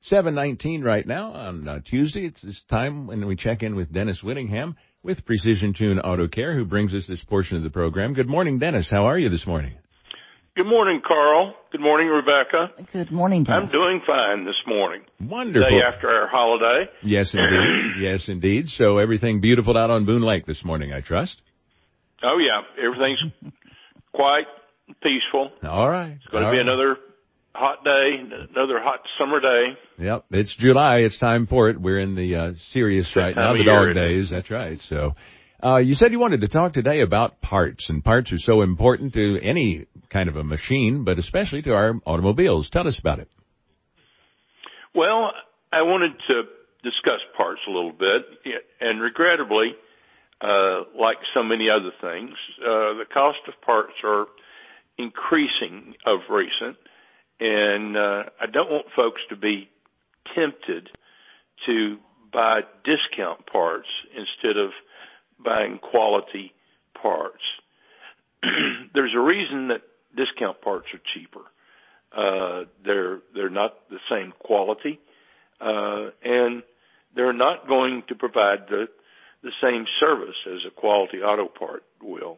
7:19 right now on Tuesday. It's this time when we check in with Dennis Whittingham with Precision Tune Auto Care, who brings us this portion of the program. Good morning, Dennis. How are you this morning? Good morning, Carl. Good morning, Rebecca. Good morning, Dennis. I'm doing fine this morning. Wonderful. Day after our holiday. Yes, indeed. Yes, indeed. So everything beautiful out on Boone Lake this morning, I trust? Oh, yeah. Everything's quite peaceful. All right. It's going to be another hot day, another hot summer day. Yep. It's July. It's time for it. We're in the serious right now, the dog days. That's right. So you said you wanted to talk today about parts, and parts are so important to any kind of a machine, but especially to our automobiles. Tell us about it. Well, I wanted to discuss parts a little bit, and regrettably, like so many other things, the cost of parts are increasing of recent, and I don't want folks to be tempted to buy discount parts instead of buying quality parts. There's a reason that discount parts are cheaper. They're not the same quality, and they're not going to provide the same service as a quality auto part will.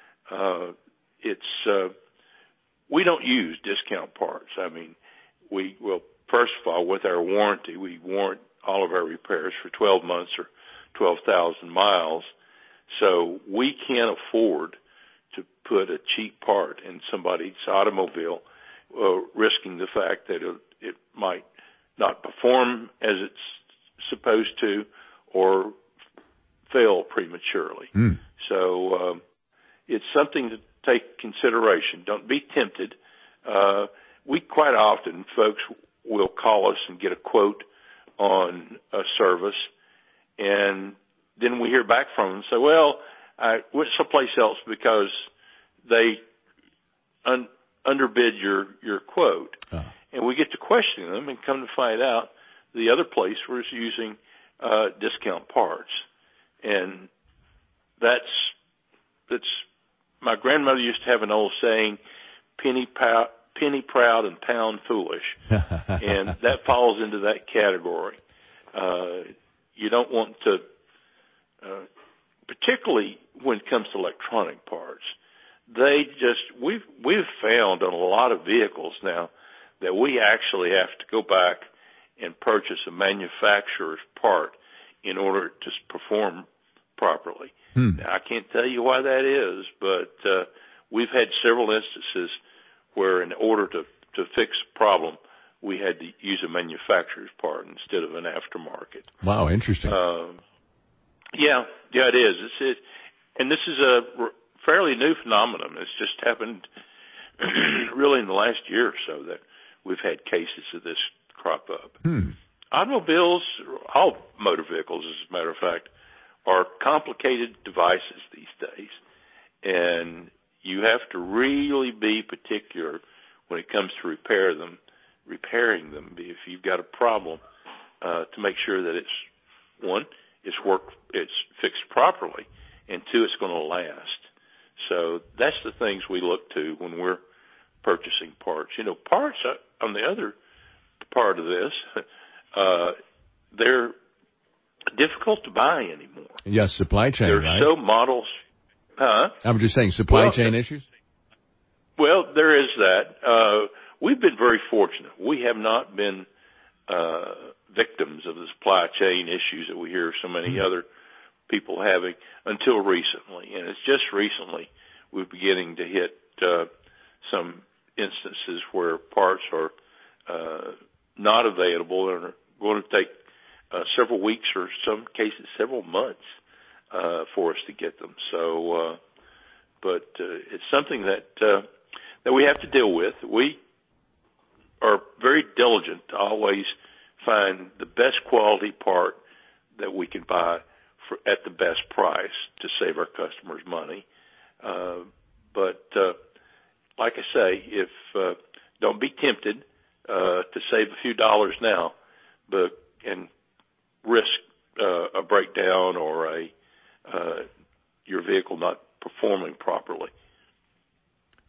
We don't use discount parts. I mean, first of all, with our warranty, we warrant all of our repairs for 12 months or 12,000 miles. So we can't afford to put a cheap part in somebody's automobile, risking the fact that it might not perform as it's supposed to or fail prematurely. So it's something to take consideration. Don't be tempted. We quite often, folks will call us and get a quote on a service, and then we hear back from them and say, well, I went someplace else because they underbid your quote. And we get to questioning them and come to find out the other place was using discount parts. And that's my grandmother used to have an old saying, penny proud and pound foolish. And that falls into that category. You don't want to, particularly when it comes to electronic parts, we've found on a lot of vehicles now that we actually have to go back and purchase a manufacturer's part in order to perform properly. Now, I can't tell you why that is, but we've had several instances where in order to fix a problem, we had to use a manufacturer's part instead of an aftermarket. Wow, interesting. Yeah, it is. And this is a fairly new phenomenon. It's just happened really in the last year or so that we've had cases of this crop up. Automobiles, all motor vehicles, as a matter of fact, are complicated devices these days, and you have to really be particular when it comes to repairing them. If you've got a problem, to make sure that it's fixed properly, and two, it's going to last. So that's the things we look to when we're purchasing parts. You know, parts on the other part of this, they're difficult to buy anymore. Yes, supply chain, There's right? so models. I'm just saying supply chain issues? Well, there is that. We've been very fortunate. We have not been victims of the supply chain issues that we hear so many other people having until recently. And it's just recently we're beginning to hit some instances where parts are not available and are going to take several weeks or some cases several months for us to get them. So, but it's something that we have to deal with. We are very diligent to always find the best quality part that we can buy at the best price to save our customers money. But like I say, don't be tempted to save a few dollars now, and risk a breakdown or your vehicle not performing properly.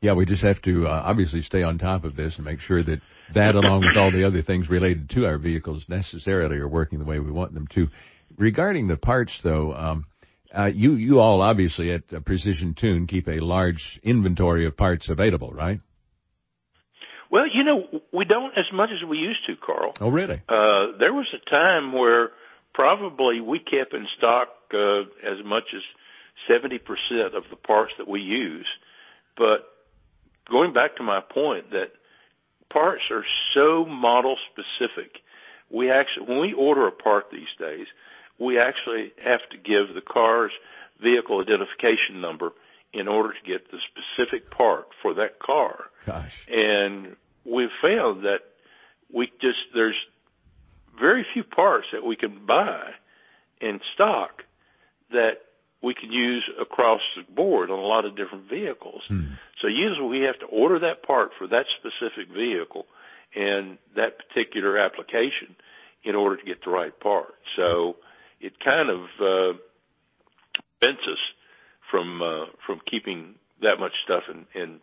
Yeah, we just have to obviously stay on top of this and make sure that along with all the other things related to our vehicles, necessarily are working the way we want them to. Regarding the parts, though, you all obviously at Precision Tune keep a large inventory of parts available, right? Well, we don't as much as we used to, Carl. Oh, really? There was a time where probably we kept in stock as much as 70% of the parts that we use. But going back to my point that parts are so model specific, when we order a part these days, we actually have to give the car's vehicle identification number in order to get the specific part for that car. Gosh. And we've found that there's very few parts that we can buy in stock that we can use across the board on a lot of different vehicles. So usually we have to order that part for that specific vehicle and that particular application in order to get the right part. So it kind of prevents us from keeping that much stuff in.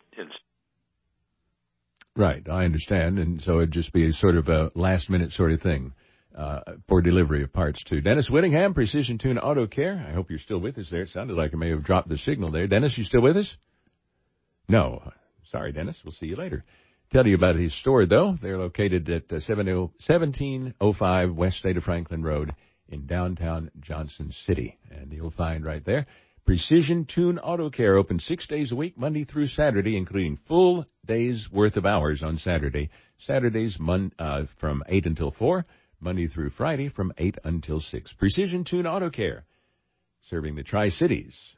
Right, I understand, and so it'd just be sort of a last-minute sort of thing for delivery of parts, too. Dennis Whittingham, Precision Tune Auto Care. I hope you're still with us there. It sounded like I may have dropped the signal there. Dennis, you still with us? No. Sorry, Dennis. We'll see you later. Tell you about his store, though. They're located at 1705 West State of Franklin Road in downtown Johnson City. And you'll find right there, Precision Tune Auto Care, open 6 days a week, Monday through Saturday, including full days worth of hours on Saturday. Saturdays from 8 until 4, Monday through Friday from 8 until 6. Precision Tune Auto Care, serving the Tri-Cities.